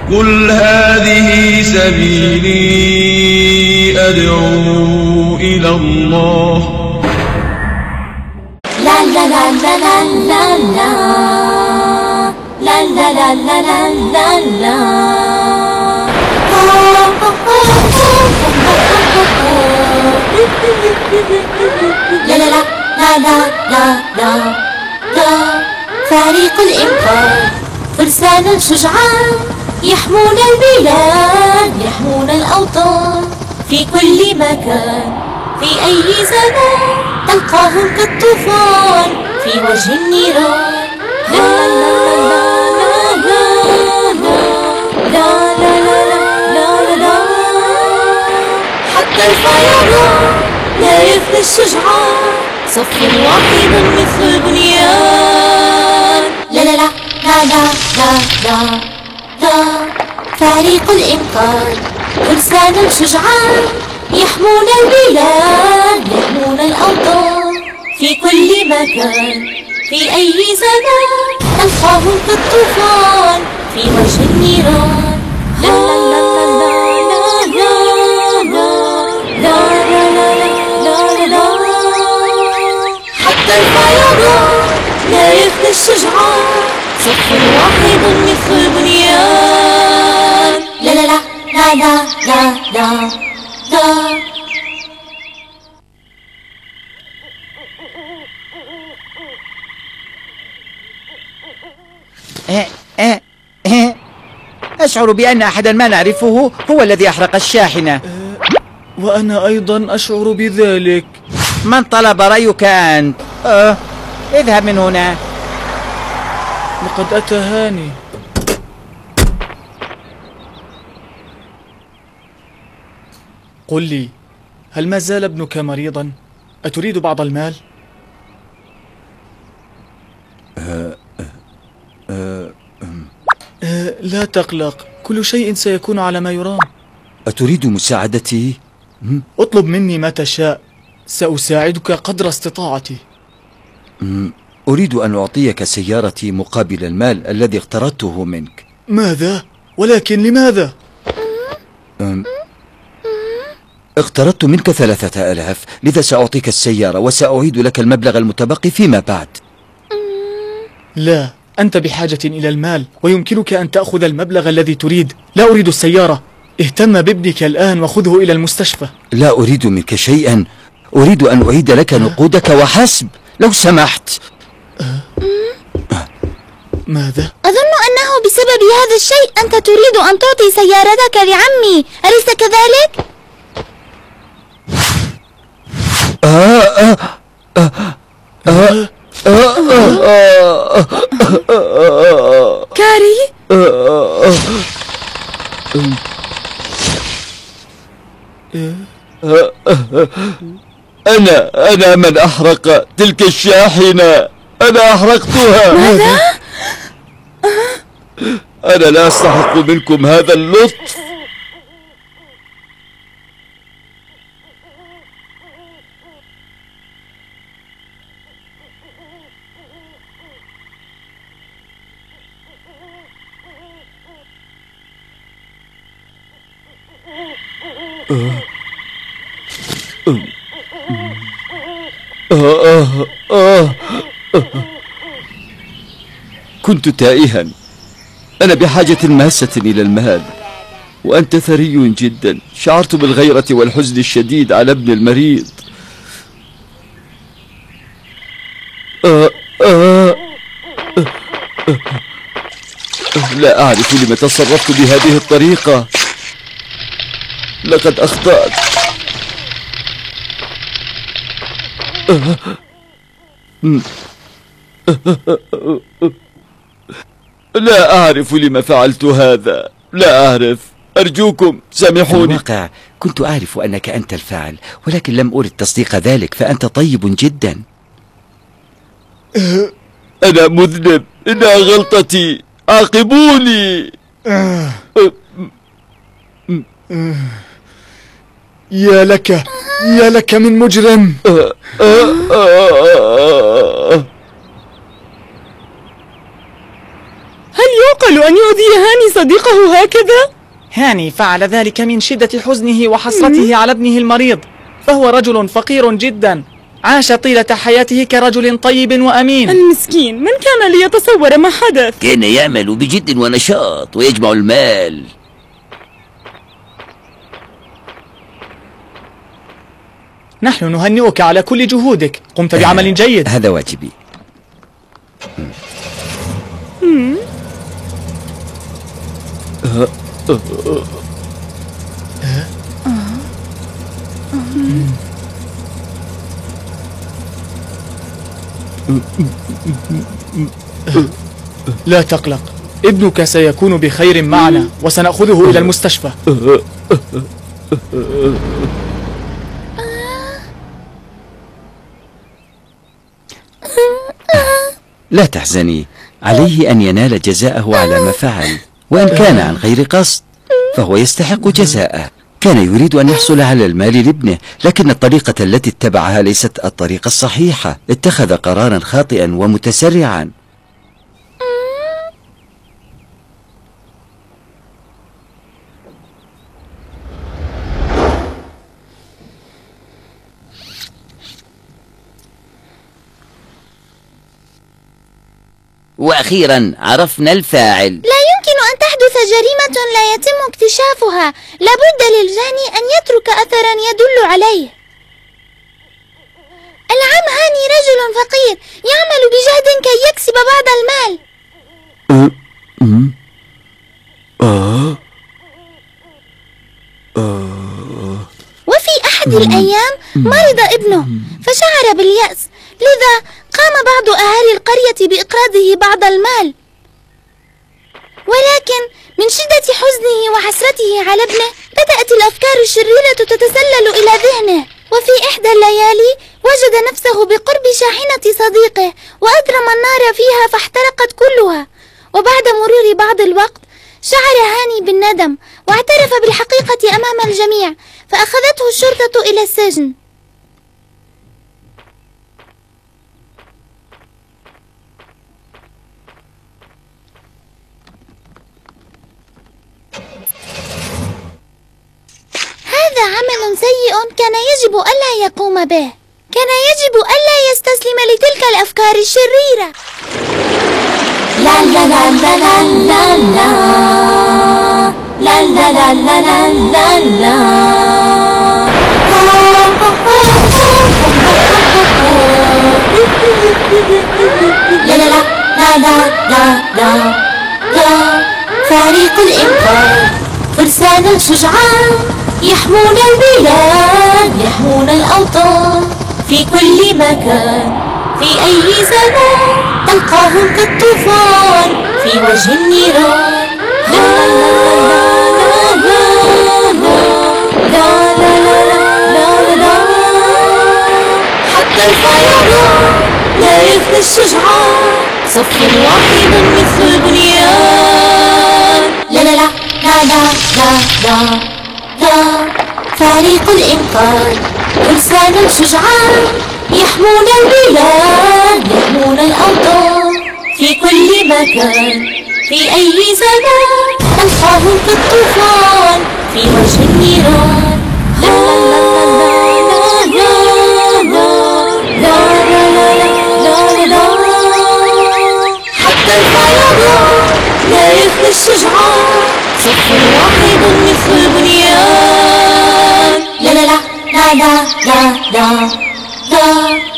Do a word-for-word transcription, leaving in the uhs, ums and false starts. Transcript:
قل هذه سبيلي أدعو إلى الله. لا لا لا لا لا لا لا لا لا لا لا لا لا. لا لا لا لا لا لا لا لا. فريق الإنقاذ فرسان شجعان يحمون البلاد يحمون الأوطان في كل مكان في أي زمان تلقاهم كالطوفان في وجه النيران. لا لا لا لا لا لا لا لا لا. حتى الفيضان لا يفنى الشجعان صف واحد مثل البنيان. لا لا لا لا لا لا لا لا. فريق الإنقاذ فرسان شجعان يحمون البلاد يحمون الأوطان في كل مكان في أي زمان تلقاهم كالطوفان في وجه النيران. لا لا لا لا لا لا لا لا لا لا. حتى الفيضان لا يفنى الشجعان صف واحد مثل البنيان. لا لا لا لا لا لا لا لا. أشعر بأن أحدا ما نعرفه هو الذي أحرق الشاحنة. وأنا أيضا أشعر بذلك. من طلب رأيك أنت؟ أه. اذهب من هنا. لقد أتى هاني. قل لي، هل ما زال ابنك مريضا؟ أتريد بعض المال؟ أه أه أه لا تقلق، كل شيء سيكون على ما يرام. أتريد مساعدتي؟ اطلب مني ما تشاء، سأساعدك قدر استطاعتي. أريد أن أعطيك سيارتي مقابل المال الذي اقترضته منك. ماذا؟ ولكن لماذا؟ اقترضت منك ثلاثة آلاف، لذا سأعطيك السيارة وسأعيد لك المبلغ المتبقي فيما بعد. لا، أنت بحاجة إلى المال ويمكنك أن تأخذ المبلغ الذي تريد. لا أريد السيارة، اهتم بابنك الآن وخذه إلى المستشفى. لا أريد منك شيئا، أريد أن أعيد لك نقودك وحسب، لو سمحت. ماذا؟ أظن أنه بسبب هذا الشيء أنت تريد أن تعطي سيارتك لعمي، أليس كذلك؟ آه آه آه آه آه آه. كاري؟ أنا أنا من أحرق تلك الشاحنة، أنا أحرقتها. ماذا؟ أنا لا أستحق منكم هذا اللطف. آه آه آه آه. كنت تائها، أنا بحاجة ماسة إلى المال، وأنت ثري جدا. شعرت بالغيرة والحزن الشديد على ابن المريض. آه آه آه آه. لا أعرف لم تصرفت بهذه الطريقة، لقد أخطأت. آه. لا أعرف لما فعلت هذا، لا أعرف، أرجوكم سامحوني. في الواقع كنت أعرف أنك أنت الفاعل، ولكن لم أرد تصديق ذلك، فأنت طيب جدا. أنا مذنب، إنها غلطتي، عاقبوني. يا لك يا لك من مجرم. هل يعقل أن يؤذي هاني صديقه هكذا؟ هاني فعل ذلك من شدة حزنه وحسرته على ابنه المريض، فهو رجل فقير جدا، عاش طيلة حياته كرجل طيب وأمين. المسكين، من كان ليتصور ما حدث؟ كان يعمل بجد ونشاط ويجمع المال. نحن نهنئك على كل جهودك، قمت بعمل جيد. هذا واجبي. لا تقلق، ابنك سيكون بخير معنا وسنأخذه إلى المستشفى. لا تحزني، عليه أن ينال جزاءه على ما فعل، وإن كان عن غير قصد فهو يستحق جزاءه. كان يريد أن يحصل على المال لابنه، لكن الطريقة التي اتبعها ليست الطريقة الصحيحة. اتخذ قرارا خاطئا ومتسرعا. وأخيرا عرفنا الفاعل. لا يمكن أن تحدث جريمة لا يتم اكتشافها. لابد للجاني أن يترك أثرا يدل عليه. العم هاني رجل فقير يعمل بجهد كي يكسب بعض المال. وفي أحد الأيام مرض ابنه فشعر باليأس، لذا قام بعض أهالي القرية بإقراضه بعض المال، ولكن من شدة حزنه وحسرته على ابنه بدأت الأفكار الشريرة تتسلل إلى ذهنه. وفي إحدى الليالي وجد نفسه بقرب شاحنة صديقه وأدرم النار فيها فاحترقت كلها. وبعد مرور بعض الوقت شعر هاني بالندم واعترف بالحقيقة أمام الجميع، فأخذته الشرطة إلى السجن. هذا عمل سيء كان يجب ألا يقوم به. كان يجب ألا يستسلم لتلك الأفكار الشريرة. لا لا لا لا لا لا لا لا لا لا لا لا لا لا لا لا لا لا. فريق الإنقاذ فرسان شجعان يحمون البلاد يحمون الأوطان في كل مكان في أي زمان تلقاهم كالطوفان في وجه النيران. لا لا لا لا لا لا لا حتى الفيضان لا يفنى الشجعان صف واحد مثل البنيان. لا لا لا لا لا لا لا. فريق الإنقاذ فرسان شجعان يحمون البلاد يحمون الأوطان في كل مكان في أي زمان تلقاهم كالطوفان في وجه النيران. لا لا لا لا لا لا حتى الفيضان لا يفنى الشجعان صف واحد مثل البنيان. لا لا لا لا لا لا لا.